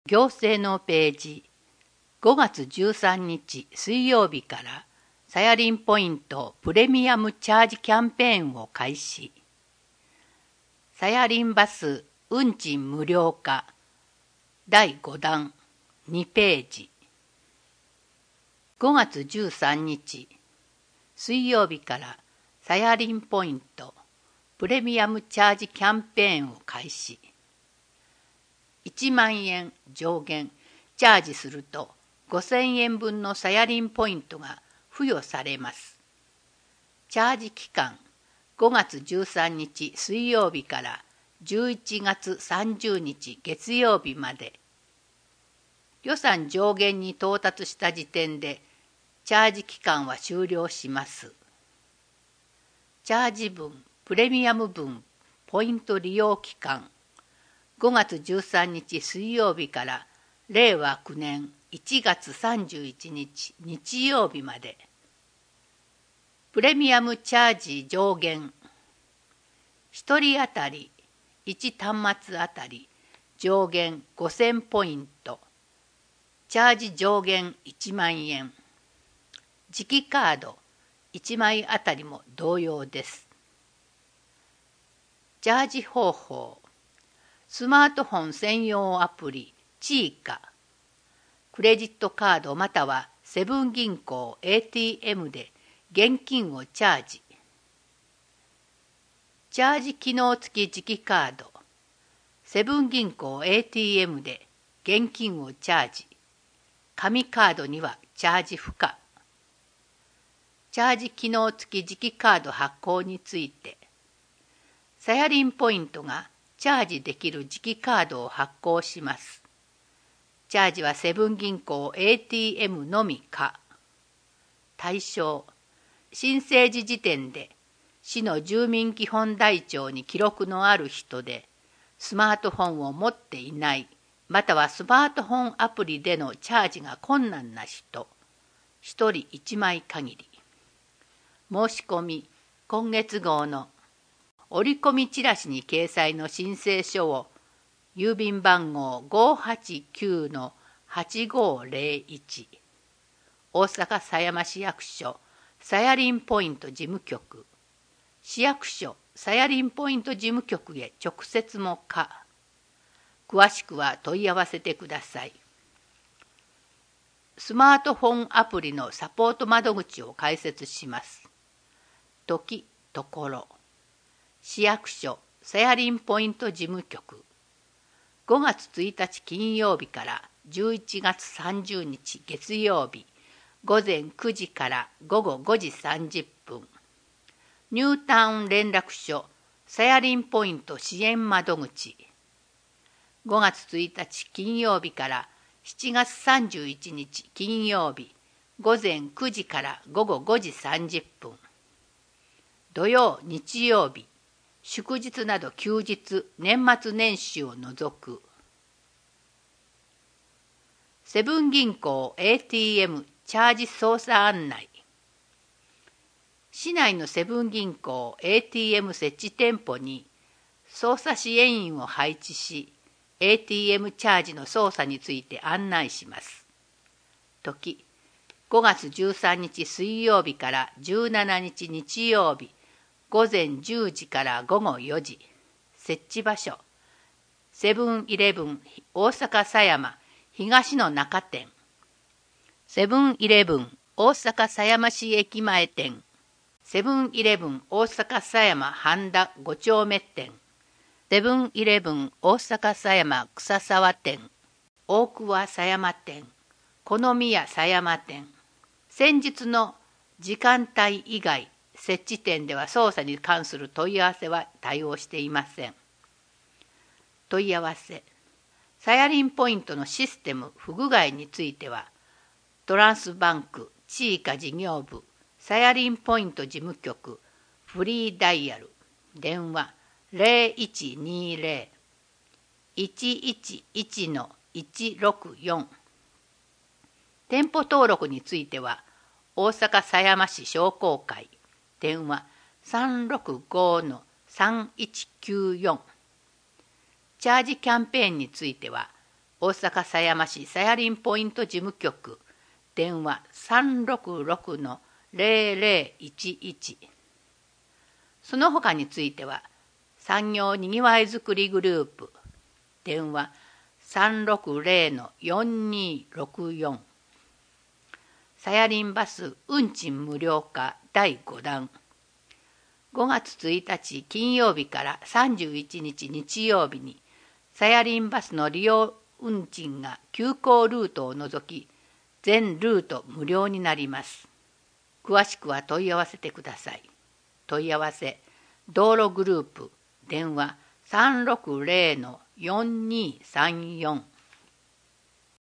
行政のページ、5月13日水曜日からサヤリンポイントプレミアムチャージキャンペーンを開始。サヤリンバス運賃無料化第5弾2ページ。5月13日水曜日からサヤリンポイントプレミアムチャージキャンペーンを開始。1万円上限チャージすると5000円分のサヤリンポイントが付与されます。チャージ期間5月13日水曜日から11月30日月曜日まで。予算上限に到達した時点でチャージ期間は終了します。チャージ分、プレミアム分、ポイント利用期間5月13日水曜日から令和9年1月31日日曜日まで。プレミアムチャージ上限1人当たり1端末あたり上限5000ポイント。チャージ上限1万円。磁気カード1枚あたりも同様です。チャージ方法スマートフォン専用アプリチーカ、クレジットカードまたはセブン銀行 ATM で現金をチャージ。チャージ機能付き磁気カード、セブン銀行 ATM で現金をチャージ。紙カードにはチャージ不可。チャージ機能付き磁気カード発行について、サヤリンポイントがチャージできる磁気カードを発行します。チャージはセブン銀行 ATM のみか。対象、申請時時点で市の住民基本台帳に記録のある人で、スマートフォンを持っていない、またはスマートフォンアプリでのチャージが困難な人、1人1枚限り。申し込み、今月号の折り込みチラシに掲載の申請書を郵便番号 589-8501 大阪狭山市役所サヤリンポイント事務局市役所サヤリンポイント事務局へ直接も可。詳しくは問い合わせてください。スマートフォンアプリのサポート窓口を開設します。時、ところ市役所サヤリンポイント事務局5月1日金曜日から11月30日月曜日午前9時から午後5時30分。ニュータウン連絡所サヤリンポイント支援窓口5月1日金曜日から7月31日金曜日午前9時から午後5時30分。土曜日曜日祝日など休日、年末年始を除く。セブン銀行 ATM チャージ操作案内。市内のセブン銀行 ATM 設置店舗に操作支援員を配置し、ATM チャージの操作について案内します。時、5月13日水曜日から17日日曜日、午前10時から午後4時。設置場所セブンイレブン大阪狭山東の中店、セブンイレブン大阪狭山市駅前店、セブンイレブン大阪狭山半田5丁目店、セブンイレブン大阪狭山草沢店、大桑狭山店、好宮狭山店。先日の時間帯以外設置店では操作に関する問い合わせは対応していません。問い合わせサヤリンポイントのシステム不具合についてはトランスバンクチーカ事業部サヤリンポイント事務局フリーダイヤル電話 0120-111-164 店舗登録については大阪狭山市商工会電話 365-3194 チャージキャンペーンについては大阪狭山市さやりんポイント事務局電話366-0011。その他については産業にぎわいづくりグループ電話360-4264。さやりんバス運賃無料化第5弾。5月1日金曜日から31日日曜日にさやりんバスの利用運賃が急行ルートを除き全ルート無料になります。詳しくは問い合わせてください。問い合わせ道路グループ電話360-4234。